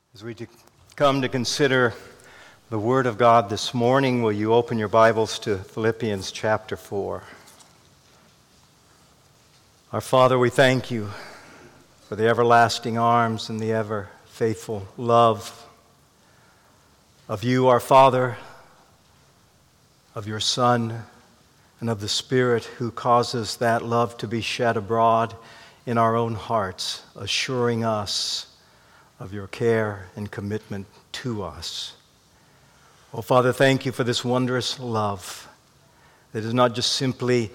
As we come to consider the Word of God this morning, will you open your Bibles to Philippians chapter 4? Our Father, we thank you for the everlasting arms and the ever faithful love of you, our Father, of your Son, and of the Spirit who causes that love to be shed abroad in our own hearts, assuring us of your care and commitment to us. Oh, Father, thank you for this wondrous love that is not just simply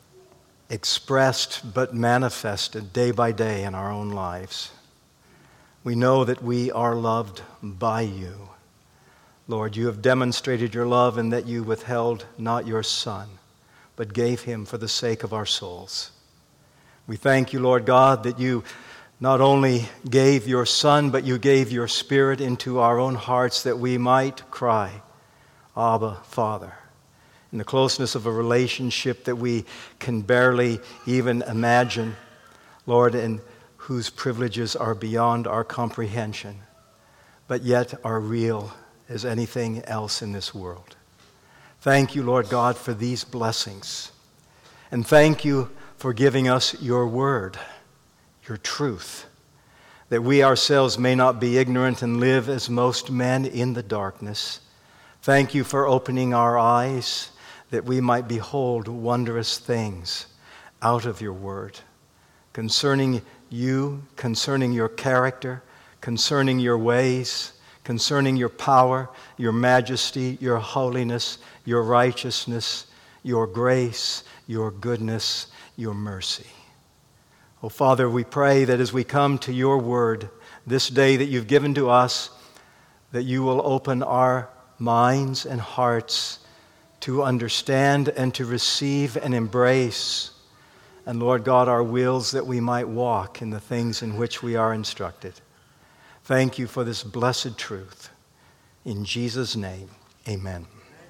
expressed but manifested day by day in our own lives. We know that we are loved by you. Lord, you have demonstrated your love in that you withheld not your Son, but gave him for the sake of our souls. We thank you, Lord God, that you not only gave your Son, but you gave your Spirit into our own hearts that we might cry, Abba, Father, in the closeness of a relationship that we can barely even imagine, Lord, and whose privileges are beyond our comprehension, but yet are real as anything else in this world. Thank you, Lord God, for these blessings. And thank you for giving us your word, your truth, that we ourselves may not be ignorant and live as most men in the darkness. Thank you for opening our eyes that we might behold wondrous things out of your word concerning you, concerning your character, concerning your ways, concerning your power, your majesty, your holiness, your righteousness, your grace, your goodness, your mercy. Oh, Father, we pray that as we come to your word this day that you've given to us, that you will open our minds and hearts to understand and to receive and embrace, and Lord God, our wills that we might walk in the things in which we are instructed. Thank you for this blessed truth. In Jesus' name, amen.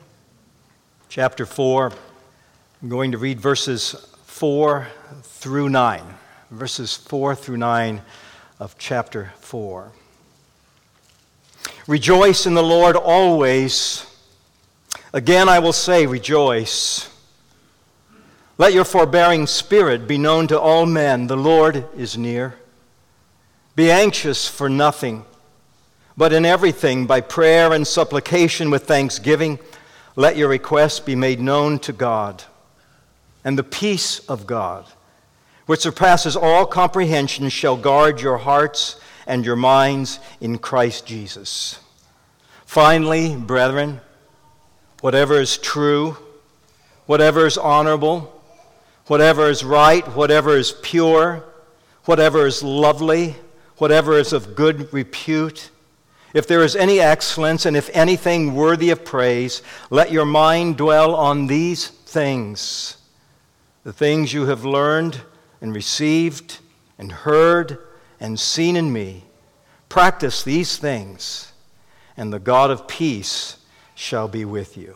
Chapter 4, I'm going to read verses 4 through 9. Verses 4 through 9 of chapter 4. Rejoice in the Lord always. Again I will say, rejoice. Let your forbearing spirit be known to all men. The Lord is near. Be anxious for nothing, but in everything by prayer and supplication with thanksgiving, let your requests be made known to God. And the peace of God, which surpasses all comprehension, shall guard your hearts and your minds in Christ Jesus. Finally, brethren, whatever is true, whatever is honorable, whatever is right, whatever is pure, whatever is lovely, whatever is of good repute, if there is any excellence and if anything worthy of praise, let your mind dwell on these things, the things you have learned and received and heard and seen in me. Practice these things, and the God of peace shall be with you.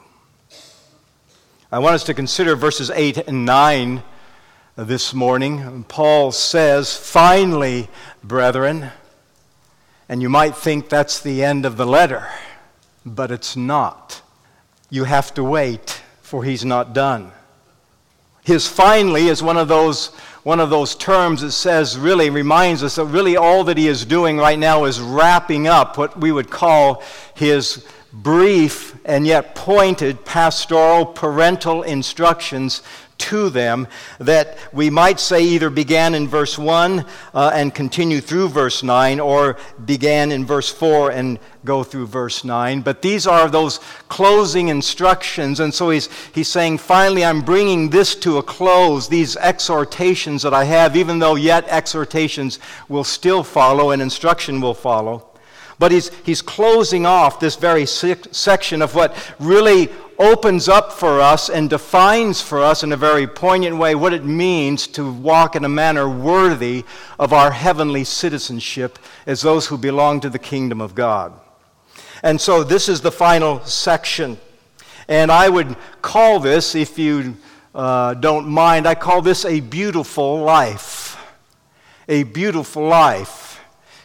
I want us to consider verses 8 and 9 this morning. Paul says, finally, brethren, and you might think that's the end of the letter, but it's not. You have to wait, for he's not done. His finally is one of those terms that says, really reminds us that really all that he is doing right now is wrapping up what we would call his brief and yet pointed pastoral parental instructions to them that we might say either began in verse 1 and continue through verse 9, or began in verse 4 and go through verse 9. But these are those closing instructions, and so he's saying, finally, I'm bringing this to a close, these exhortations that I have, even though yet exhortations will still follow and instruction will follow. But he's closing off this very section of what really opens up for us and defines for us in a very poignant way what it means to walk in a manner worthy of our heavenly citizenship as those who belong to the kingdom of God. And so this is the final section. And I would call this, if you don't mind, I call this a beautiful life. A beautiful life.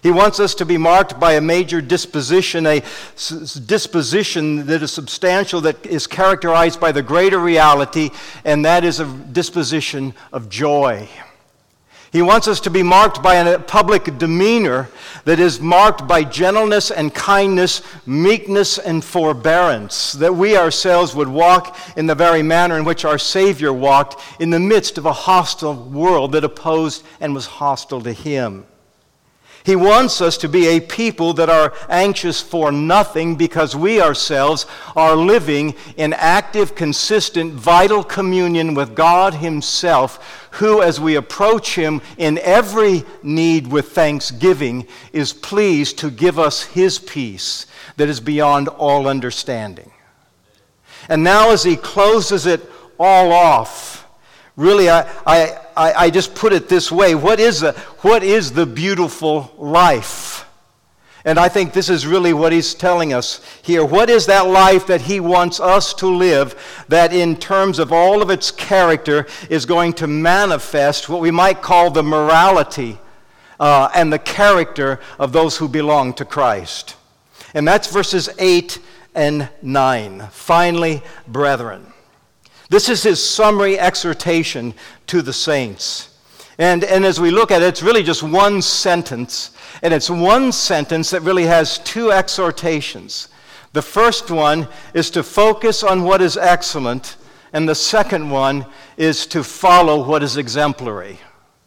He wants us to be marked by a major disposition, a disposition that is substantial, that is characterized by the greater reality, and that is a disposition of joy. He wants us to be marked by a public demeanor that is marked by gentleness and kindness, meekness and forbearance, that we ourselves would walk in the very manner in which our Savior walked in the midst of a hostile world that opposed and was hostile to him. He wants us to be a people that are anxious for nothing because we ourselves are living in active, consistent, vital communion with God himself, who, as we approach him in every need with thanksgiving, is pleased to give us his peace that is beyond all understanding. And now as he closes it all off, really, I just put it this way. What is the beautiful life? And I think this is really what he's telling us here. What is that life that he wants us to live that in terms of all of its character is going to manifest what we might call the morality and the character of those who belong to Christ? And that's verses 8 and 9. Finally, brethren. This is his summary exhortation to the saints. And as we look at it, it's really just one sentence. And it's one sentence that really has two exhortations. The first one is to focus on what is excellent. And the second one is to follow what is exemplary.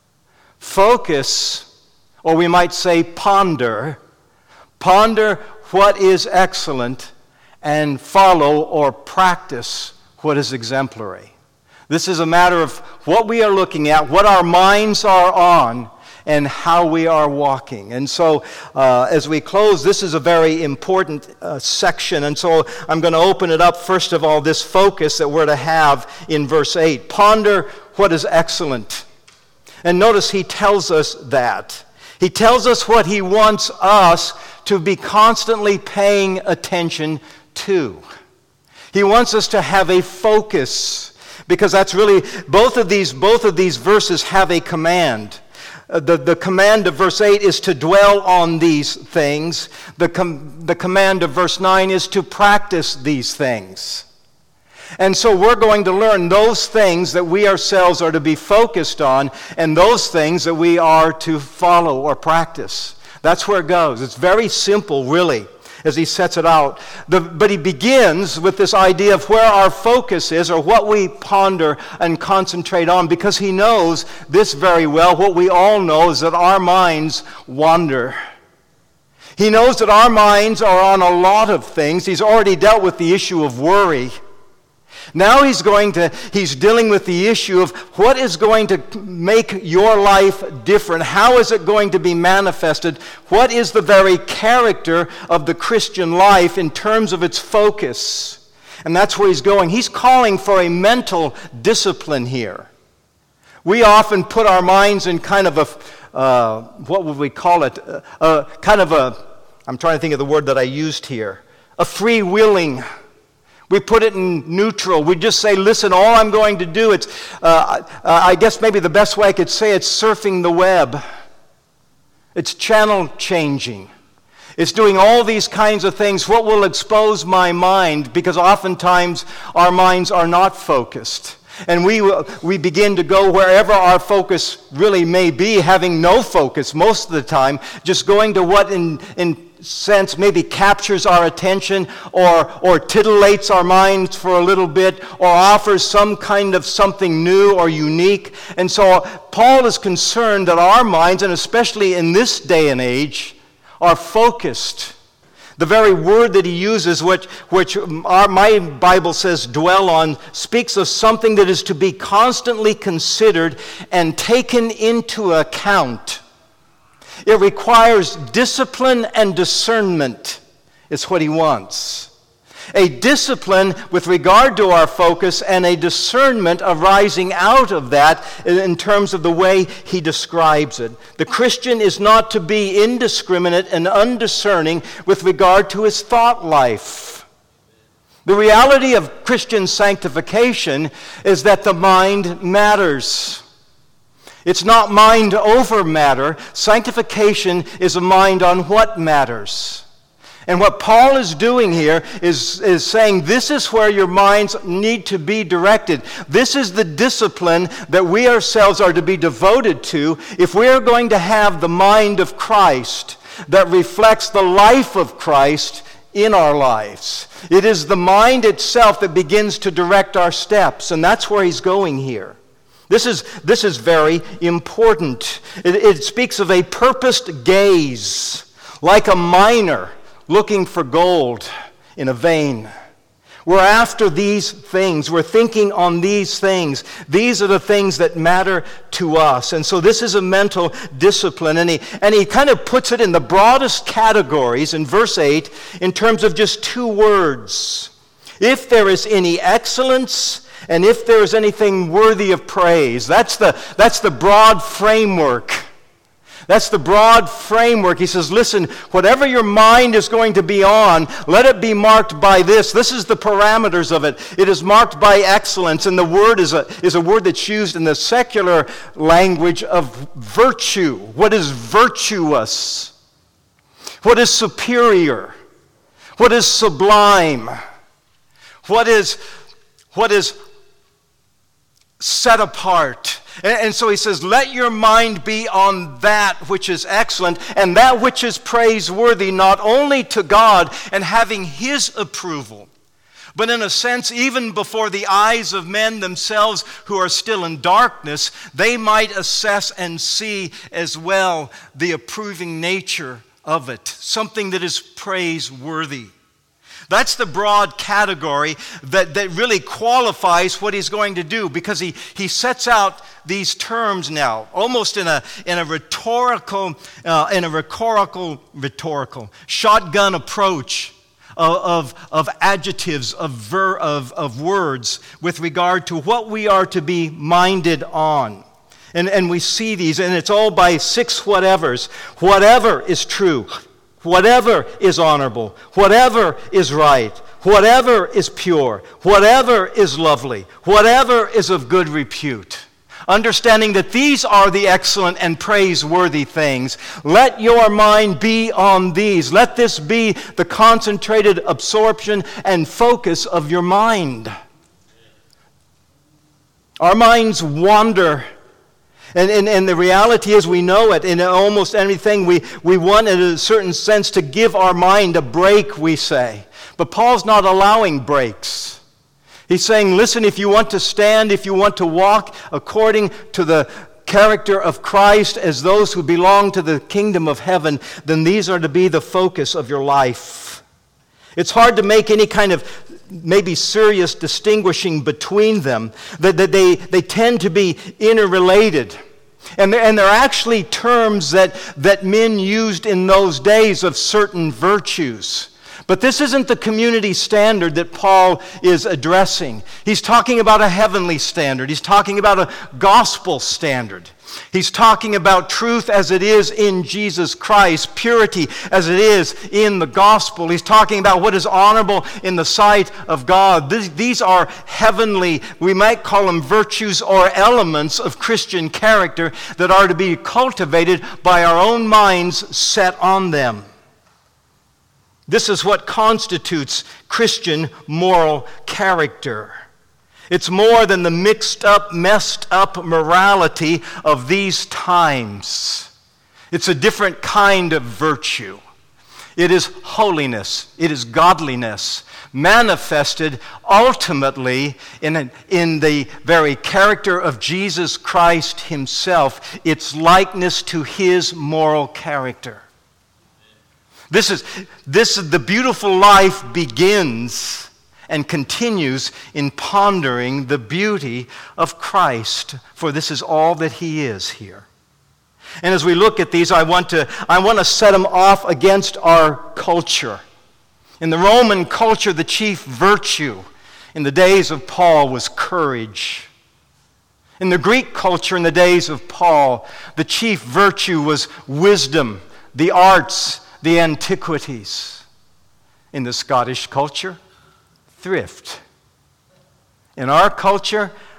Focus, or we might say ponder. Ponder what is excellent and follow or practice what is exemplary. This is a matter of what we are looking at, what our minds are on, and how we are walking. And so as we close, this is a very important section. And so I'm going to open it up, first of all, this focus that we're to have in verse 8. Ponder what is excellent. And notice he tells us that. He tells us what he wants us to be constantly paying attention to. He wants us to have a focus, because that's really, both of these verses have a command. The command of verse 8 is to dwell on these things. The command of verse 9 is to practice these things. And so we're going to learn those things that we ourselves are to be focused on, and those things that we are to follow or practice. That's where it goes. It's very simple, really, as he sets it out. But he begins with this idea of where our focus is, or what we ponder and concentrate on, because he knows this very well. What we all know is that our minds wander. He knows that our minds are on a lot of things. He's already dealt with the issue of worry. Now he's dealing with the issue of what is going to make your life different. How is it going to be manifested? What is the very character of the Christian life in terms of its focus? And that's where he's going. He's calling for a mental discipline here. We often put our minds in kind of a, what would we call it? I'm trying to think of the word that I used here. A freewheeling. We put it in neutral. We just say, listen, all I'm going to do, I guess maybe the best way I could say it's surfing the web. It's channel changing. It's doing all these kinds of things. What will expose my mind? Because oftentimes our minds are not focused. And we begin to go wherever our focus really may be, having no focus most of the time, just going to what in sense maybe captures our attention or titillates our minds for a little bit or offers some kind of something new or unique. And so Paul is concerned that our minds, and especially in this day and age, are focused. The very word that he uses, which my Bible says dwell on, speaks of something that is to be constantly considered and taken into account. It requires discipline and discernment, is what he wants. A discipline with regard to our focus and a discernment arising out of that in terms of the way he describes it. The Christian is not to be indiscriminate and undiscerning with regard to his thought life. The reality of Christian sanctification is that the mind matters. It's not mind over matter. Sanctification is a mind on what matters. And what Paul is doing here is saying this is where your minds need to be directed. This is the discipline that we ourselves are to be devoted to if we are going to have the mind of Christ that reflects the life of Christ in our lives. It is the mind itself that begins to direct our steps, and that's where he's going here. This is very important. It speaks of a purposed gaze, like a miner looking for gold in a vein. We're after these things. We're thinking on these things. These are the things that matter to us. And so this is a mental discipline. And he kind of puts it in the broadest categories in verse 8 in terms of just two words. If there is any excellence and if there is anything worthy of praise. That's the broad framework. That's the broad framework. He says, listen, whatever your mind is going to be on, let it be marked by this. This is the parameters of it. It is marked by excellence, and the word is a word that's used in the secular language of virtue. What is virtuous? What is superior? What is sublime? What is set apart? And so he says, let your mind be on that which is excellent and that which is praiseworthy, not only to God and having his approval, but in a sense, even before the eyes of men themselves who are still in darkness, they might assess and see as well the approving nature of it, something that is praiseworthy. That's the broad category that really qualifies what he's going to do, because he sets out these terms now, almost in a rhetorical shotgun approach of adjectives, of words with regard to what we are to be minded on. And we see these, and it's all by six whatevers. Whatever is true. Whatever is honorable, whatever is right, whatever is pure, whatever is lovely, whatever is of good repute. Understanding that these are the excellent and praiseworthy things. Let your mind be on these. Let this be the concentrated absorption and focus of your mind. Our minds wander. And the reality is we know it. In almost anything we want in a certain sense to give our mind a break, we say. But Paul's not allowing breaks. He's saying, listen, if you want to stand, if you want to walk according to the character of Christ as those who belong to the kingdom of heaven, then these are to be the focus of your life. It's hard to make any kind of maybe serious distinguishing between them, that they tend to be interrelated. And they're actually terms that men used in those days of certain virtues. But this isn't the community standard that Paul is addressing. He's talking about a heavenly standard. He's talking about a gospel standard. He's talking about truth as it is in Jesus Christ, purity as it is in the gospel. He's talking about what is honorable in the sight of God. These are heavenly, we might call them virtues or elements of Christian character that are to be cultivated by our own minds set on them. This is what constitutes Christian moral character. It's more than the mixed up, messed up morality of these times. It's a different kind of virtue. It is holiness. It is godliness manifested ultimately in the very character of Jesus Christ himself. Its likeness to his moral character. This is the beautiful life begins and continues in pondering the beauty of Christ, for this is all that he is here. And as we look at these, I want to set them off against our culture. In the Roman culture, the chief virtue in the days of Paul was courage. In the Greek culture in the days of Paul, the chief virtue was wisdom, the arts, the antiquities. In the Scottish culture, thrift. In our culture,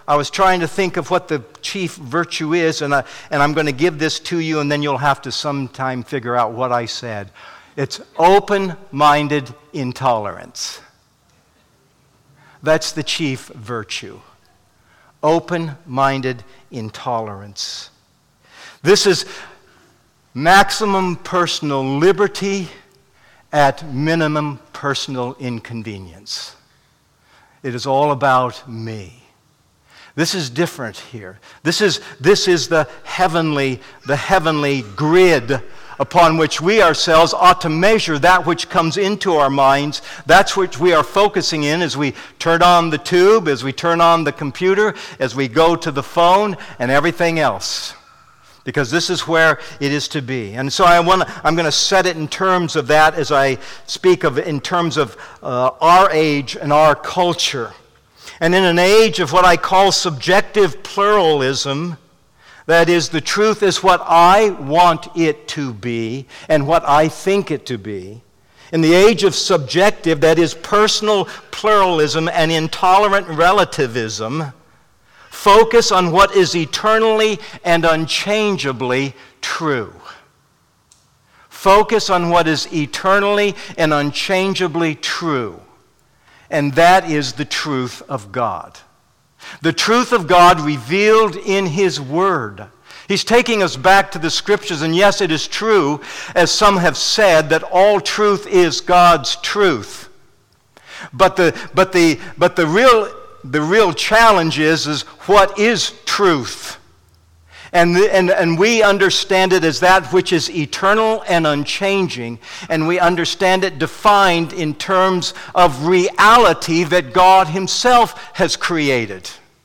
I was trying to think of what the chief virtue is, and I'm going to give this to you, and then you'll have to sometime figure out what I said. It's open-minded intolerance. That's the chief virtue. Open-minded intolerance. This is maximum personal liberty at minimum personal inconvenience. It is all about me. This is different here. This is the heavenly grid upon which we ourselves ought to measure that which comes into our minds. That's which we are focusing in as we turn on the tube, as we turn on the computer, as we go to the phone, and everything else. Because this is where it is to be. And so I'm going to set it in terms of that as I speak of in terms of our age and our culture. And in an age of what I call subjective pluralism, that is, the truth is what I want it to be and what I think it to be. In the age of subjective, that is, personal pluralism and intolerant relativism, focus on what is eternally and unchangeably true. Focus on what is eternally and unchangeably true. And that is the truth of God. The truth of God revealed in His Word. He's taking us back to the Scriptures, and yes, it is true, as some have said, that all truth is God's truth. But the real challenge is what is truth? And we understand it as that which is eternal and unchanging, and we understand it defined in terms of reality that God Himself has created.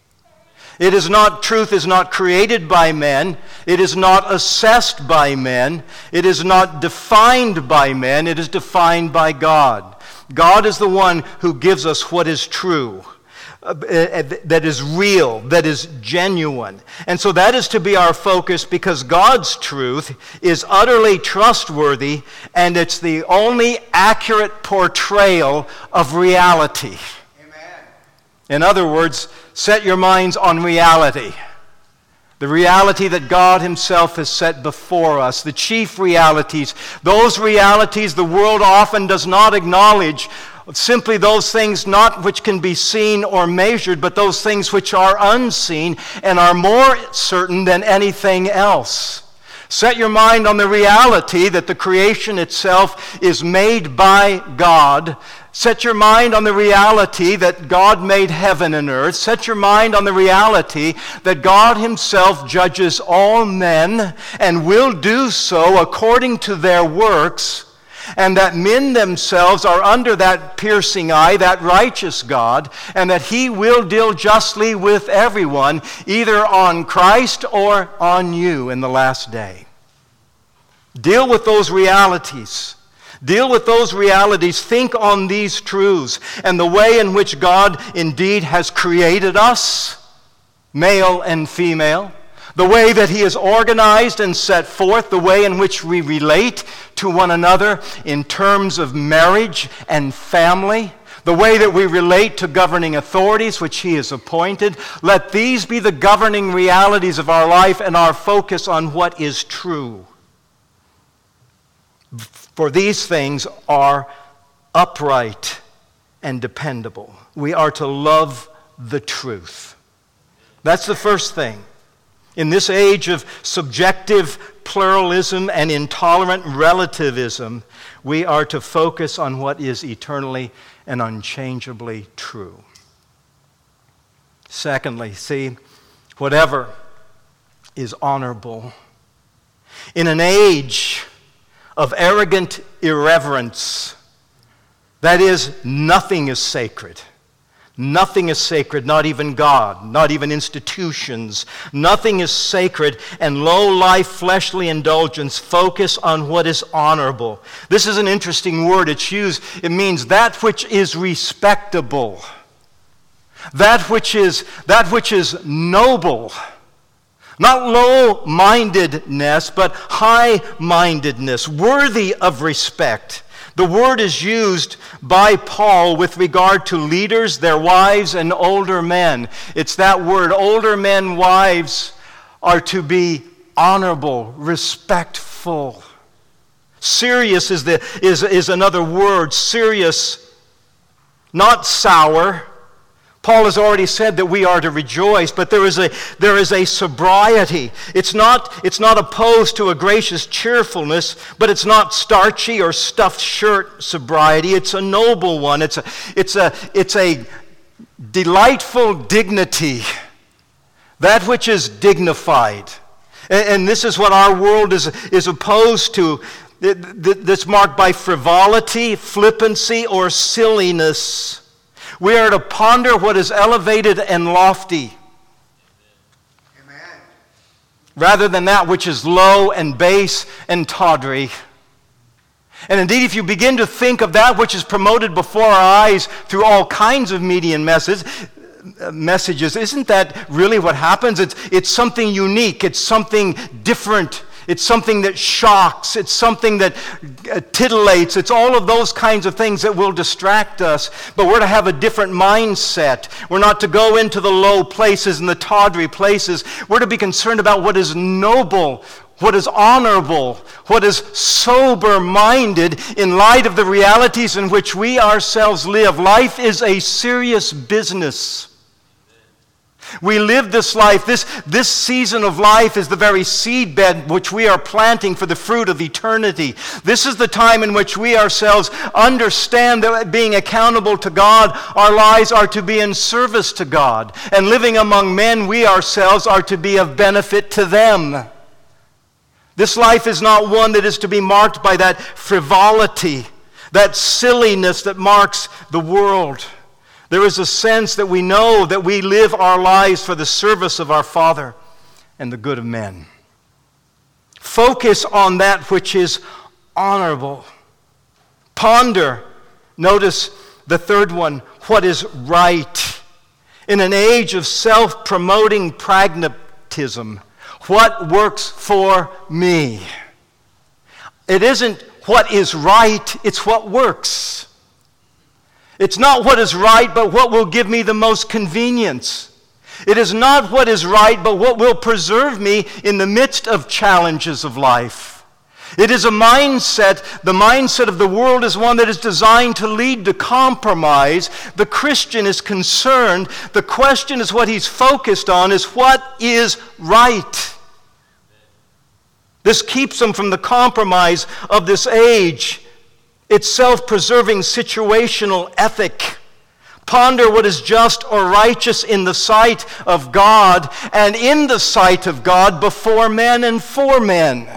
Truth is not created by men. It is not assessed by men. It is not defined by men. It is defined by God. God is the one who gives us what is true, that is real, that is genuine. And so that is to be our focus, because God's truth is utterly trustworthy, and it's the only accurate portrayal of reality. Amen. In other words, set your minds on reality. The reality that God Himself has set before us. The chief realities. Those realities the world often does not acknowledge. Simply those things not which can be seen or measured, but those things which are unseen and are more certain than anything else. Set your mind on the reality that the creation itself is made by God. Set your mind on the reality that God made heaven and earth. Set your mind on the reality that God Himself judges all men and will do so according to their works, and that men themselves are under that piercing eye, that righteous God, and that He will deal justly with everyone, either on Christ or on you in the last day. Deal with those realities. Deal with those realities. Think on these truths and the way in which God indeed has created us, male and female, the way that He has organized and set forth, the way in which we relate to one another in terms of marriage and family, the way that we relate to governing authorities which He has appointed. Let these be the governing realities of our life and our focus on what is true. For these things are upright and dependable. We are to love the truth. That's the first thing. In this age of subjective pluralism and intolerant relativism, we are to focus on what is eternally and unchangeably true. Secondly, see, whatever is honorable. In an age of arrogant irreverence, that is, nothing is sacred. Nothing is sacred, not even God, not even institutions. Nothing is sacred, and low-life fleshly indulgence focus on what is honorable. This is an interesting word. It's used, it means that which is respectable, that which is noble. Not low-mindedness, but high-mindedness, worthy of respect. The word is used by Paul with regard to leaders, their wives, and older men. It's that word. Older men, wives are to be honorable, respectful. Serious is another word. Serious, not sour. Paul has already said that we are to rejoice, but there is a sobriety. It's not opposed to a gracious cheerfulness, but it's not starchy or stuffed shirt sobriety. It's a noble one. It's a delightful dignity, that which is dignified. And this is what our world is opposed to. That's marked by frivolity, flippancy, or silliness. We are to ponder what is elevated and lofty, amen, rather than that which is low and base and tawdry. And indeed, if you begin to think of that which is promoted before our eyes through all kinds of media and messages, isn't that really what happens? It's something unique. It's something different. It's something that shocks. It's something that titillates. It's all of those kinds of things that will distract us. But we're to have a different mindset. We're not to go into the low places and the tawdry places. We're to be concerned about what is noble, what is honorable, what is sober-minded in light of the realities in which we ourselves live. Life is a serious business. We live this life. This season of life is the very seedbed which we are planting for the fruit of eternity. This is the time in which we ourselves understand that being accountable to God, our lives are to be in service to God. And living among men, we ourselves are to be of benefit to them. This life is not one that is to be marked by that frivolity, that silliness that marks the world. There is a sense that we know that we live our lives for the service of our Father and the good of men. Focus on that which is honorable. Ponder, notice the third one, what is right. In an age of self-promoting pragmatism, what works for me? It isn't what is right, it's what works. It's not what is right, but what will give me the most convenience. It is not what is right, but what will preserve me in the midst of challenges of life. It is a mindset. The mindset of the world is one that is designed to lead to compromise. The Christian is concerned. The question is what he's focused on is what is right. This keeps him from the compromise of this age. It's self-preserving situational ethic. Ponder what is just or righteous in the sight of God and in the sight of God before men and for men.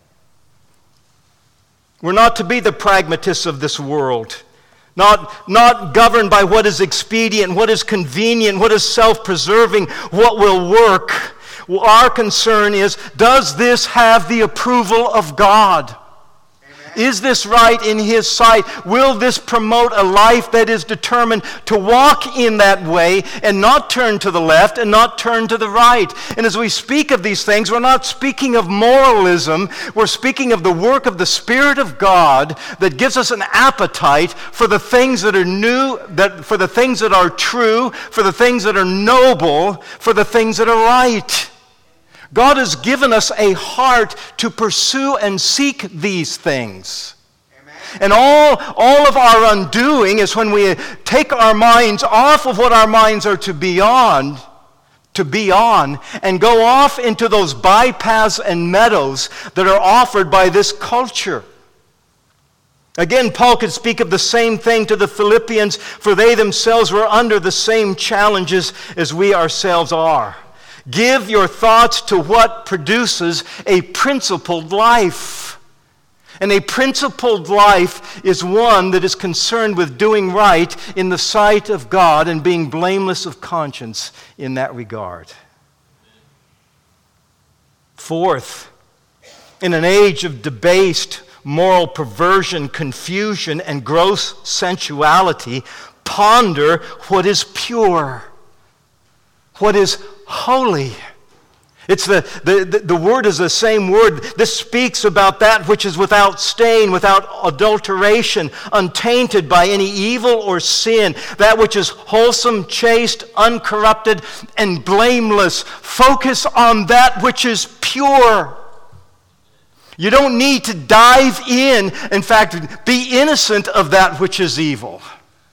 We're not to be the pragmatists of this world, not governed by what is expedient, what is convenient, what is self-preserving, what will work. Our concern is, does this have the approval of God? Is this right in His sight? Will this promote a life that is determined to walk in that way and not turn to the left and not turn to the right? And as we speak of these things, we're not speaking of moralism. We're speaking of the work of the Spirit of God that gives us an appetite for the things that are new, for the things that are true, for the things that are noble, for the things that are right. God has given us a heart to pursue and seek these things. Amen. And all of our undoing is when we take our minds off of what our minds are to be on, and go off into those bypaths and meadows that are offered by this culture. Again, Paul could speak of the same thing to the Philippians, for they themselves were under the same challenges as we ourselves are. Give your thoughts to what produces a principled life. And a principled life is one that is concerned with doing right in the sight of God and being blameless of conscience in that regard. Fourth, in an age of debased moral perversion, confusion, and gross sensuality, ponder what is pure, what is holy. It's the word is the same word. This speaks about that which is without stain, without adulteration, untainted by any evil or sin, that which is wholesome, chaste, uncorrupted, and blameless. Focus on that which is pure. You don't need to dive in fact, be innocent of that which is evil.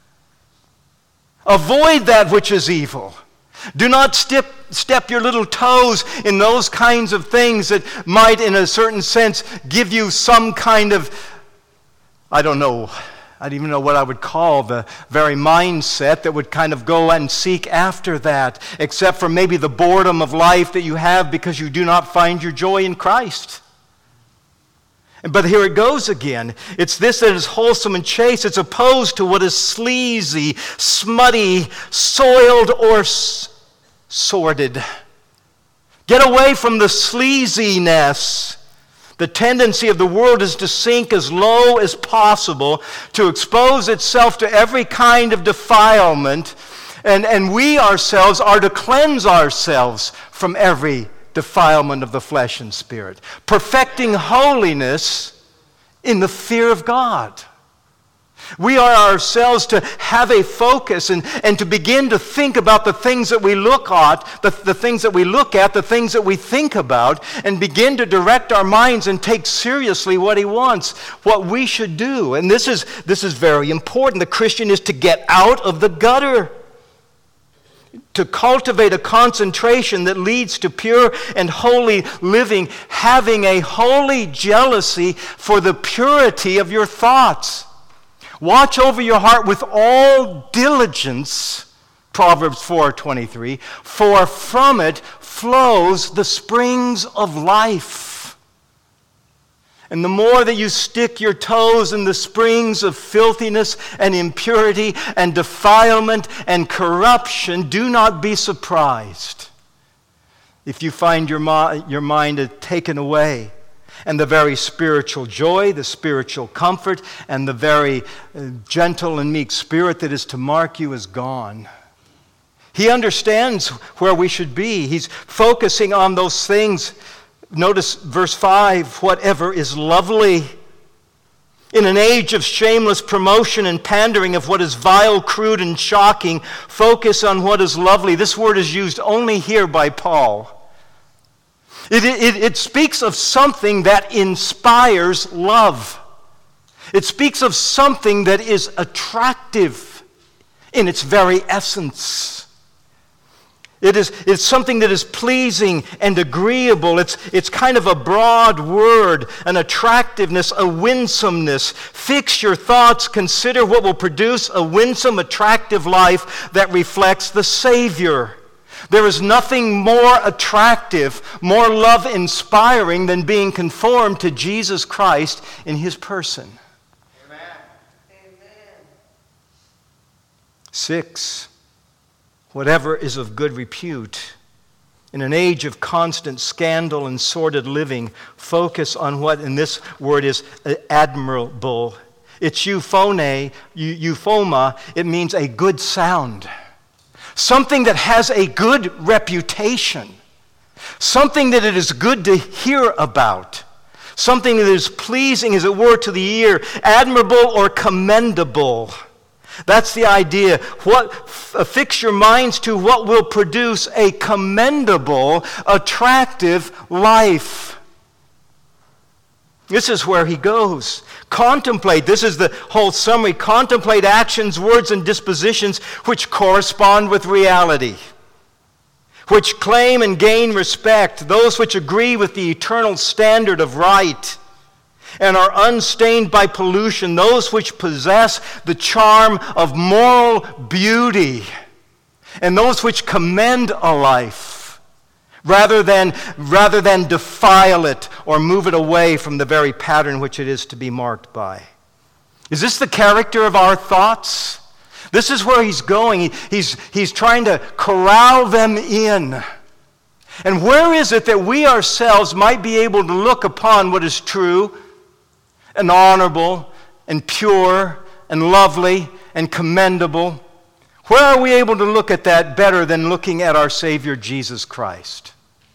Avoid that which is evil. Do not step your little toes in those kinds of things that might, in a certain sense, give you some kind of, I don't even know what I would call the very mindset that would kind of go and seek after that, except for maybe the boredom of life that you have because you do not find your joy in Christ. But here it goes again. It's this that is wholesome and chaste. It's opposed to what is sleazy, smutty, soiled, or sordid. Get away from the sleaziness. The tendency of the world is to sink as low as possible, to expose itself to every kind of defilement, and we ourselves are to cleanse ourselves from every defilement of the flesh and spirit, perfecting holiness in the fear of God. We are ourselves to have a focus and to begin to think about the things that we look at, the things that we look at, the things that we think about, and begin to direct our minds and take seriously what He wants, what we should do. And this is very important. The Christian is to get out of the gutter, to cultivate a concentration that leads to pure and holy living, having a holy jealousy for the purity of your thoughts. Watch over your heart with all diligence, Proverbs 4:23, for from it flows the springs of life. And the more that you stick your toes in the springs of filthiness and impurity and defilement and corruption, do not be surprised if you find your mind taken away, and the very spiritual joy, the spiritual comfort, and the very gentle and meek spirit that is to mark you is gone. He understands where we should be. He's focusing on those things. Notice verse 5, whatever is lovely. In an age of shameless promotion and pandering of what is vile, crude, and shocking, focus on what is lovely. This word is used only here by Paul. It speaks of something that inspires love. It speaks of something that is attractive in its very essence. It's something that is pleasing and agreeable. It's kind of a broad word, an attractiveness, a winsomeness. Fix your thoughts, consider what will produce a winsome, attractive life that reflects the Savior. There is nothing more attractive, more love-inspiring than being conformed to Jesus Christ in His person. Amen. 6. Whatever is of good repute. In an age of constant scandal and sordid living, focus on what in this word is admirable. It's euphoma. It means a good sound. Something that has a good reputation. Something that it is good to hear about. Something that is pleasing, as it were, to the ear. Admirable or commendable. That's the idea. Fix your minds to what will produce a commendable, attractive life. This is where he goes. Contemplate. This is the whole summary. Contemplate actions, words, and dispositions which correspond with reality, which claim and gain respect, those which agree with the eternal standard of right and are unstained by pollution, those which possess the charm of moral beauty, and those which commend a life rather than defile it or move it away from the very pattern which it is to be marked by. Is this the character of our thoughts? This is where he's going. He's trying to corral them in. And where is it that we ourselves might be able to look upon what is true and honorable and pure and lovely and commendable? Where are we able to look at that better than looking at our Savior Jesus Christ? Amen.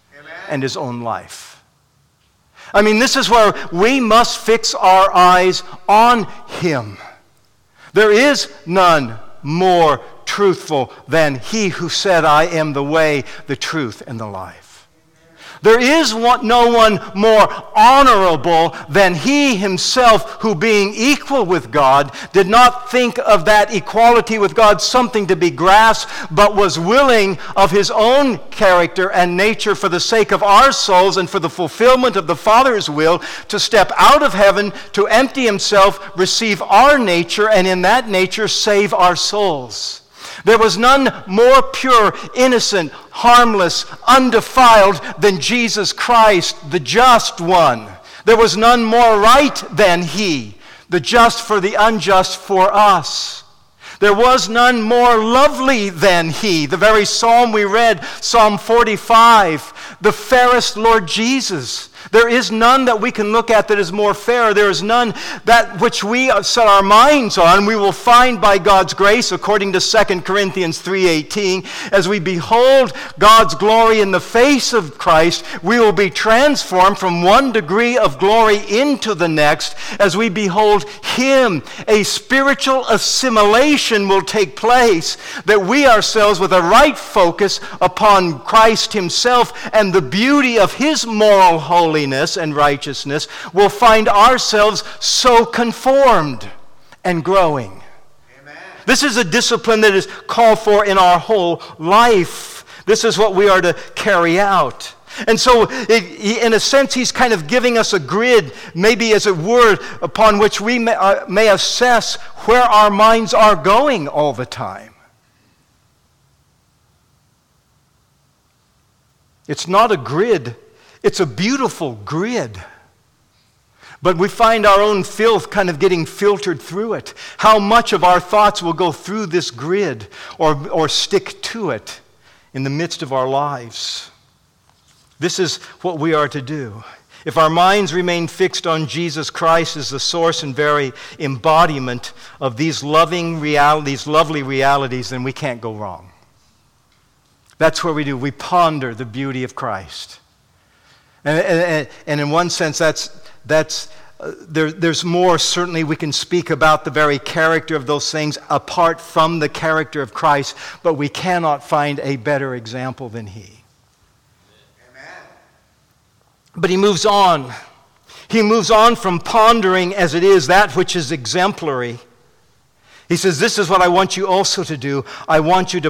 and his own life. I mean, this is where we must fix our eyes on him. There is none more truthful than he who said, I am the way, the truth, and the life. There is no one more honorable than he himself, who being equal with God, did not think of that equality with God something to be grasped, but was willing of his own character and nature for the sake of our souls and for the fulfillment of the Father's will, to step out of heaven, to empty himself, receive our nature, and in that nature save our souls. There was none more pure, innocent, harmless, undefiled than Jesus Christ, the just one. There was none more right than he, the just for the unjust for us. There was none more lovely than he. The very psalm we read, Psalm 45, the fairest Lord Jesus. There is none that we can look at that is more fair. There is none that which we set our minds on. We will find by God's grace, according to 2 Corinthians 3:18, as we behold God's glory in the face of Christ, we will be transformed from one degree of glory into the next. As we behold him, a spiritual assimilation will take place, that we ourselves, with a right focus upon Christ himself and the beauty of his moral holiness and righteousness, will find ourselves so conformed and growing. Amen. This is a discipline that is called for in our whole life. This is what we are to carry out. And so, in a sense, he's kind of giving us a grid, maybe as a word, upon which we may assess where our minds are going all the time. It's not a grid. It's a beautiful grid. But we find our own filth kind of getting filtered through it. How much of our thoughts will go through this grid or stick to it in the midst of our lives? This is what we are to do. If our minds remain fixed on Jesus Christ as the source and very embodiment of these lovely realities, then we can't go wrong. That's what we do. We ponder the beauty of Christ. And in one sense, there's more. Certainly, we can speak about the very character of those things apart from the character of Christ, but we cannot find a better example than he. Amen. But he moves on. He moves on from pondering as it is that which is exemplary. He says, this is what I want you also to do. I want you to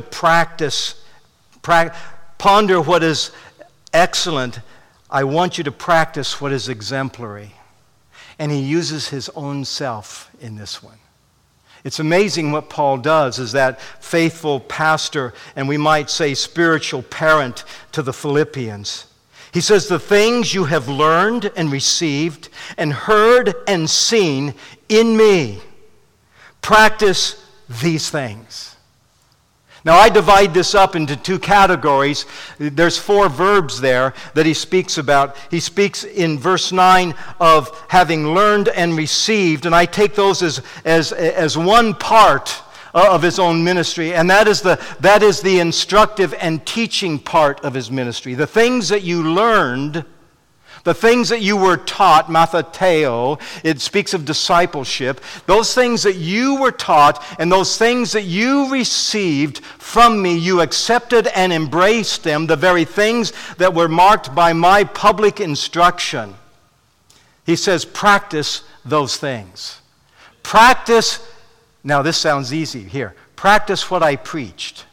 ponder what is excellent. I want you to practice what is exemplary. And he uses his own self in this one. It's amazing what Paul does as that faithful pastor, and we might say spiritual parent to the Philippians. He says, the things you have learned and received and heard and seen in me, practice these things. Now, I divide this up into two categories. There's 4 verbs there that he speaks about. He speaks in verse 9 of having learned and received, and I take those as one part of his own ministry, and that is the instructive and teaching part of his ministry. The things that you learned, the things that you were taught, mathateo, it speaks of discipleship. Those things that you were taught and those things that you received from me, you accepted and embraced them, the very things that were marked by my public instruction. He says, practice those things. Practice, now this sounds easy here, practice what I preached.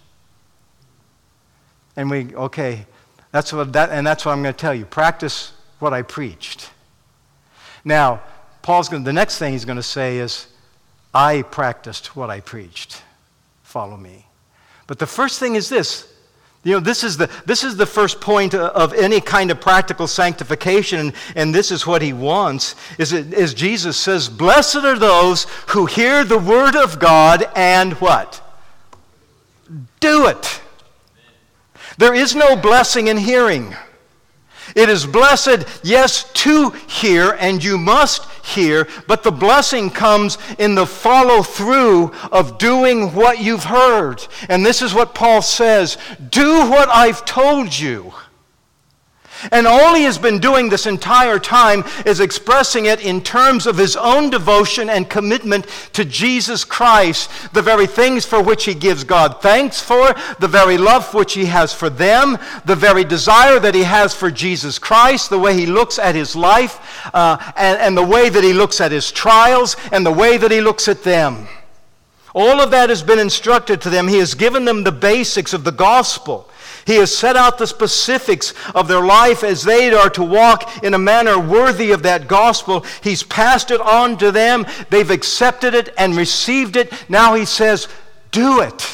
And that's what I'm going to tell you. Practice what I preached. Now, the next thing he's going to say is, I practiced what I preached. Follow me. But the first thing is this. This is the first point of any kind of practical sanctification, and this is what he wants, is Jesus says, blessed are those who hear the word of God and what? Do it. There is no blessing in hearing. It is blessed, yes, to hear, and you must hear, but the blessing comes in the follow-through of doing what you've heard. And this is what Paul says, do what I've told you. And all he has been doing this entire time is expressing it in terms of his own devotion and commitment to Jesus Christ, the very things for which he gives God thanks for, the very love which he has for them, the very desire that he has for Jesus Christ, the way he looks at his life, and the way that he looks at his trials, and the way that he looks at them. All of that has been instructed to them. He has given them the basics of the gospel. He has set out the specifics of their life as they are to walk in a manner worthy of that gospel. He's passed it on to them. They've accepted it and received it. Now he says, do it.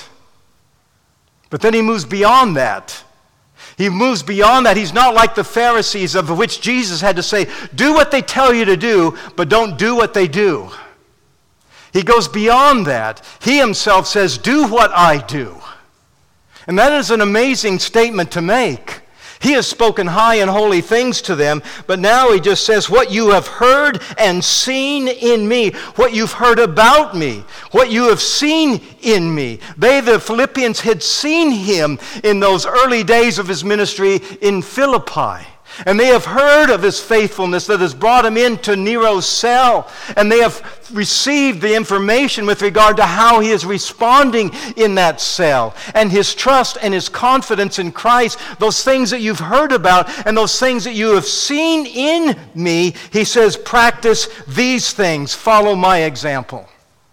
But then he moves beyond that. He moves beyond that. He's not like the Pharisees, of which Jesus had to say, do what they tell you to do, but don't do what they do. He goes beyond that. He himself says, do what I do. And that is an amazing statement to make. He has spoken high and holy things to them, but now he just says, what you have heard and seen in me, what you've heard about me, what you have seen in me. They, the Philippians, had seen him in those early days of his ministry in Philippi. And they have heard of his faithfulness that has brought him into Nero's cell. And they have received the information with regard to how he is responding in that cell. And his trust and his confidence in Christ, those things that you've heard about and those things that you have seen in me, he says, practice these things. Follow my example.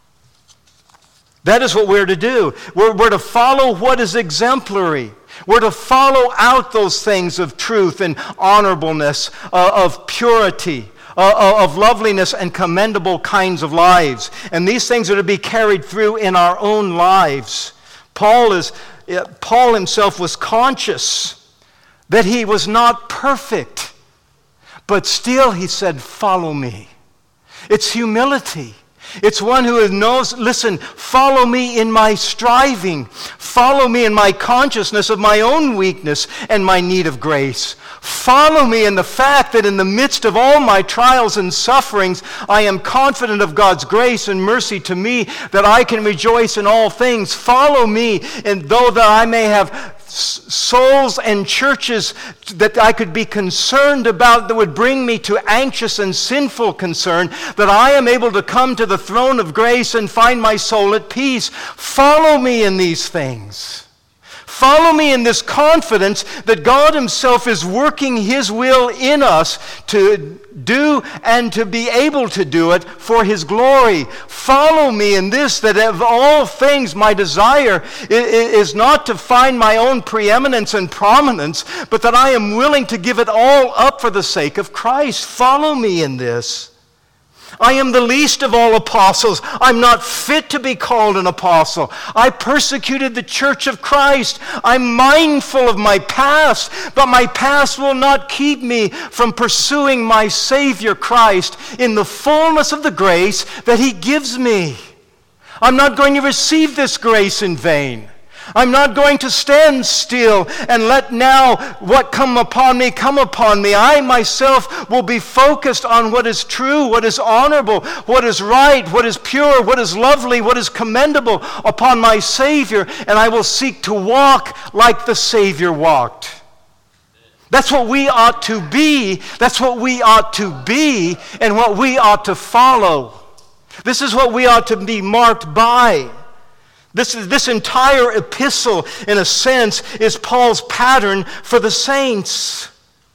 That is what we're to do. We're to follow what is exemplary. We're to follow out those things of truth and honorableness, of purity, of loveliness and commendable kinds of lives. And these things are to be carried through in our own lives. Paul himself was conscious that he was not perfect, but still he said, follow me. It's humility. It's one who knows, listen, follow me in my striving. Follow me in my consciousness of my own weakness and my need of grace. Follow me in the fact that in the midst of all my trials and sufferings, I am confident of God's grace and mercy to me, that I can rejoice in all things. Follow me, and though that I may have souls and churches that I could be concerned about that would bring me to anxious and sinful concern, that I am able to come to the throne of grace and find my soul at peace. Follow me in these things. Follow me in this confidence that God himself is working his will in us to do and to be able to do it for his glory. Follow me in this, that of all things my desire is not to find my own preeminence and prominence, but that I am willing to give it all up for the sake of Christ. Follow me in this. I am the least of all apostles. I'm not fit to be called an apostle. I persecuted the church of Christ. I'm mindful of my past, but my past will not keep me from pursuing my Savior Christ in the fullness of the grace that he gives me. I'm not going to receive this grace in vain. I'm not going to stand still and let now what come upon me come upon me. I myself will be focused on what is true, what is honorable, what is right, what is pure, what is lovely, what is commendable upon my Savior, and I will seek to walk like the Savior walked. That's what we ought to be. That's what we ought to be and what we ought to follow. This is what we ought to be marked by. This entire epistle, in a sense, is Paul's pattern for the saints.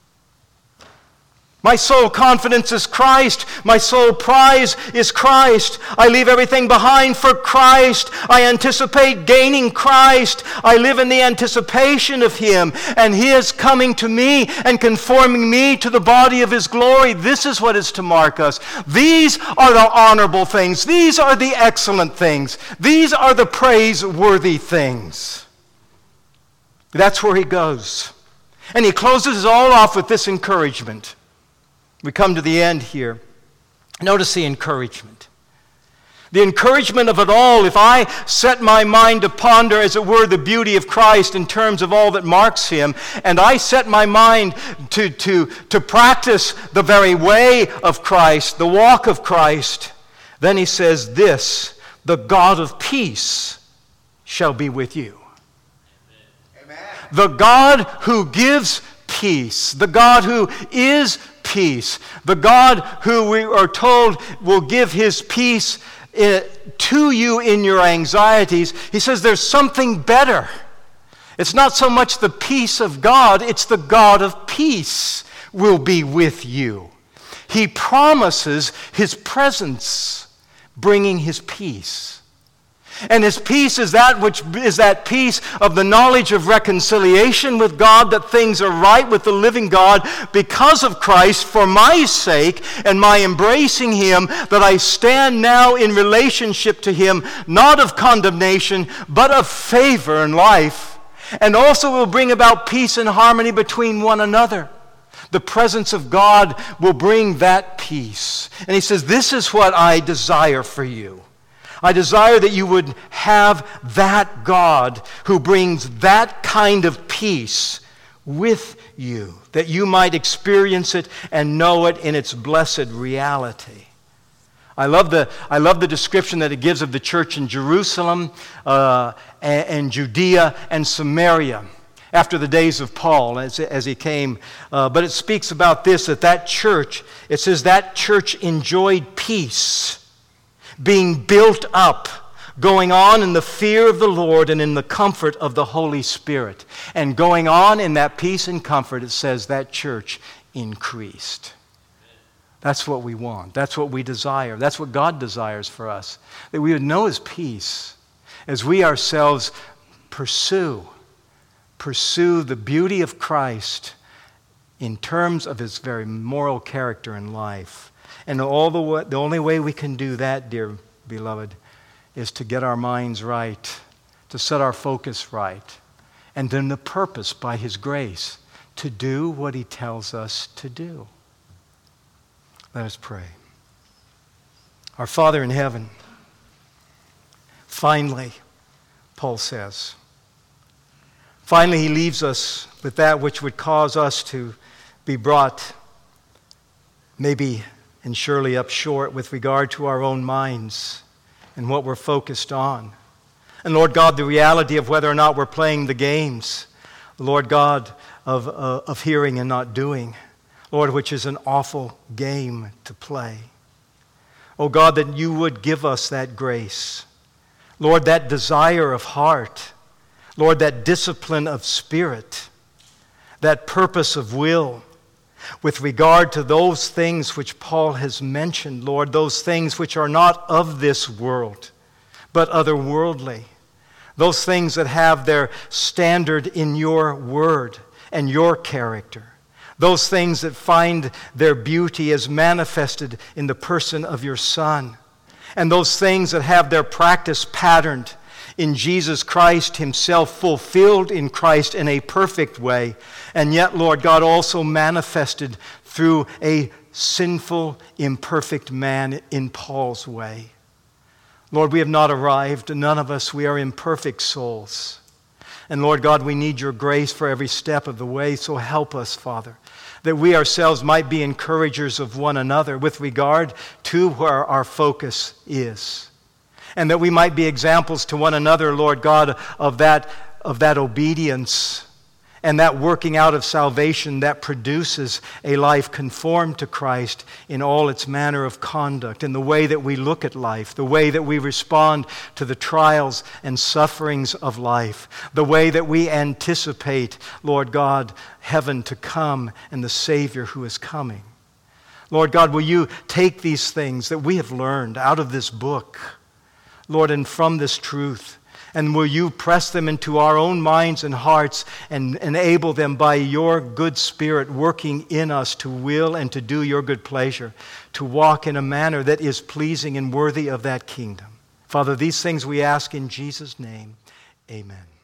My sole confidence is Christ. My sole prize is Christ. I leave everything behind for Christ. I anticipate gaining Christ. I live in the anticipation of him and his coming to me and conforming me to the body of his glory. This is what is to mark us. These are the honorable things. These are the excellent things. These are the praiseworthy things. That's where he goes. And he closes it all off with this encouragement. We come to the end here. Notice the encouragement. The encouragement of it all, if I set my mind to ponder, as it were, the beauty of Christ in terms of all that marks him, and I set my mind to practice the very way of Christ, the walk of Christ, then he says this, the God of peace shall be with you. Amen. The God who gives peace, the God who is peace, the God who we are told will give his peace to you in your anxieties, he says there's something better. It's not so much the peace of God, it's the God of peace will be with you. He promises his presence, bringing his peace. And his peace is that which is that peace of the knowledge of reconciliation with God, that things are right with the living God because of Christ for my sake and my embracing him, that I stand now in relationship to him, not of condemnation, but of favor and life. And also will bring about peace and harmony between one another. The presence of God will bring that peace. And he says, this is what I desire for you. I desire that you would have that God who brings that kind of peace with you, that you might experience it and know it in its blessed reality. I love the description that it gives of the church in Jerusalem and Judea and Samaria after the days of Paul as he came. But it speaks about this, that church, it says that church enjoyed peace, being built up, going on in the fear of the Lord and in the comfort of the Holy Spirit. And going on in that peace and comfort, it says that church increased. That's what we want. That's what we desire. That's what God desires for us. That we would know his peace as we ourselves pursue the beauty of Christ in terms of his very moral character and life. And the only way we can do that, dear beloved, is to get our minds right, to set our focus right, and then the purpose by his grace to do what he tells us to do. Let us pray. Our Father in heaven, finally, Paul says, finally he leaves us with that which would cause us to be brought maybe and surely up short with regard to our own minds and what we're focused on. And Lord God, the reality of whether or not we're playing the games, Lord God, of hearing and not doing, Lord, which is an awful game to play. Oh God, that you would give us that grace. Lord, that desire of heart. Lord, that discipline of spirit. That purpose of will. With regard to those things which Paul has mentioned, Lord, those things which are not of this world, but otherworldly. Those things that have their standard in your word and your character. Those things that find their beauty as manifested in the person of your Son. And those things that have their practice patterned in Jesus Christ himself, fulfilled in Christ in a perfect way, and yet, Lord God, also manifested through a sinful, imperfect man in Paul's way. Lord, we have not arrived, none of us, we are imperfect souls. And Lord God, we need your grace for every step of the way, so help us, Father, that we ourselves might be encouragers of one another with regard to where our focus is. And that we might be examples to one another, Lord God, of that obedience and that working out of salvation that produces a life conformed to Christ in all its manner of conduct, in the way that we look at life, the way that we respond to the trials and sufferings of life, the way that we anticipate, Lord God, heaven to come and the Savior who is coming. Lord God, will you take these things that we have learned out of this book, Lord, and from this truth, and will you press them into our own minds and hearts and enable them by your good Spirit working in us to will and to do your good pleasure, to walk in a manner that is pleasing and worthy of that kingdom. Father, these things we ask in Jesus' name. Amen.